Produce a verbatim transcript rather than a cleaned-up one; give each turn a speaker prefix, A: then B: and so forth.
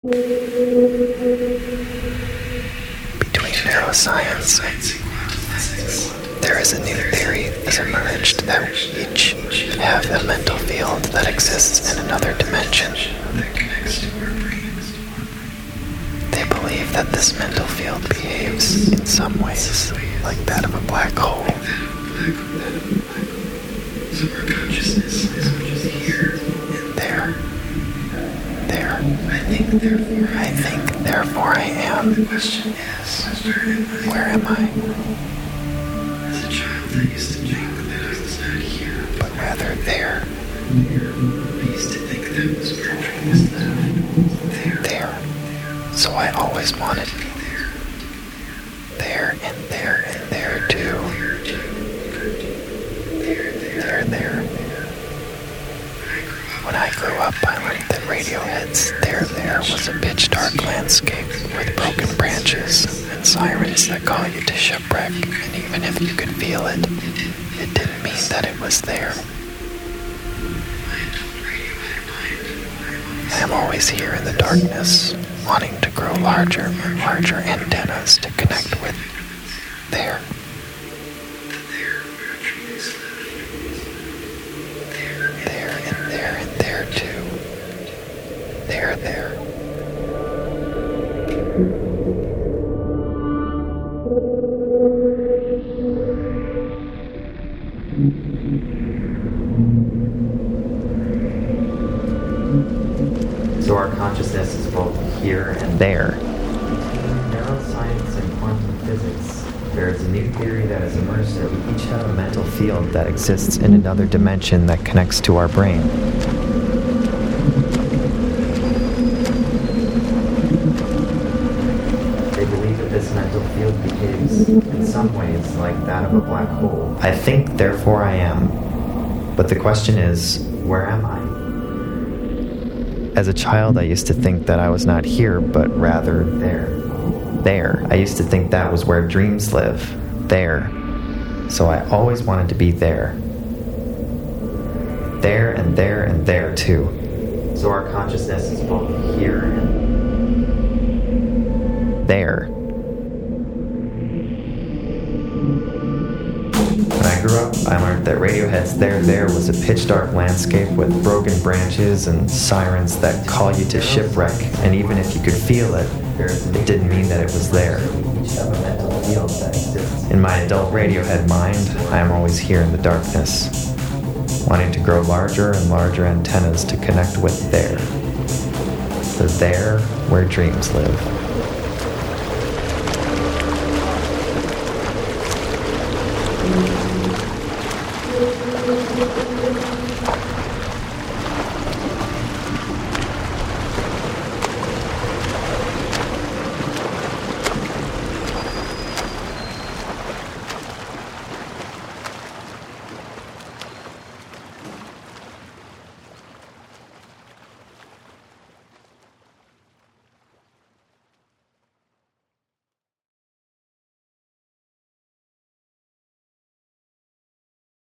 A: Between neuroscience, there is a new theory has emerged that we each have a mental field that exists in another dimension. They believe that this mental field behaves in some ways like that of a black hole. So our consciousness is just here and there. There. I think therefore I think therefore I am. The question is, where am I? As a child I used to think that I was not here, but rather there. There. I used to think that was where dreams lived. There. There. So I always wanted to be there. There and there and there too. There, there, there. When I grew up, I learned that Radiohead's There There was a pitch dark landscape with broken branches and sirens that call you to shipwreck, and even if you could feel it, it didn't mean that it was there. I am always here in the darkness, wanting to grow larger and larger antennas to connect with there. There and there and there too. There, there.
B: So our consciousness is both here and
A: There.
B: In neuroscience and quantum physics, there is a new theory that has emerged that we each have a mental field that exists in another dimension that connects to our brain. They believe that this mental field behaves in some ways like that of a black hole. I think, therefore I am. But the question is, where am I? As a child, I used to think that I was not here, but rather there. There. I used to think that was where dreams live. There. So I always wanted to be there. There and there and there too. So our consciousness is both here and there. When I grew up, I learned that Radiohead's There There was a pitch dark landscape with broken branches and sirens that call you to shipwreck, and even if you could feel it, it didn't mean that it was there. In my adult Radiohead mind, I am always here in the darkness, wanting to grow larger and larger antennas to connect with there. The there where dreams live.